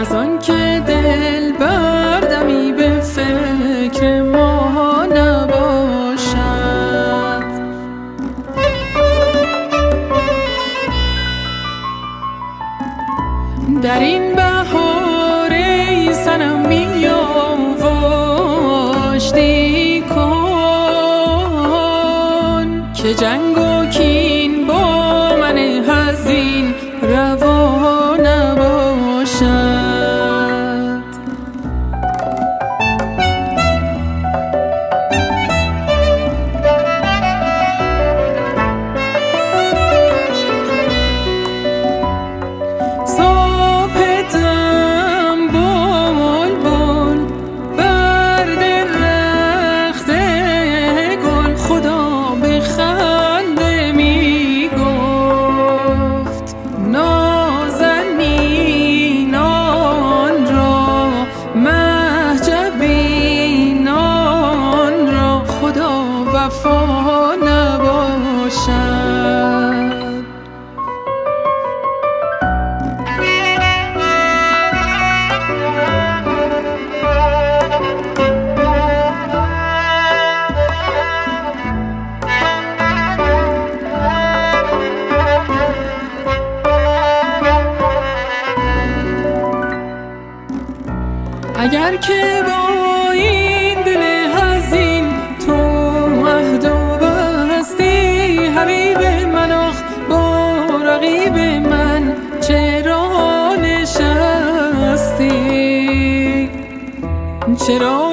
از آن که دل بردمی به فکر ما نباشد. در این بهار ای صنم آشتی کن که جنگ و کین با من حزین روا نباشد. وفا نباشد. اگر که با این دل حزین تو عهد و بستی حبیب من، آخ با رقیب من چرا نشستی؟ چرا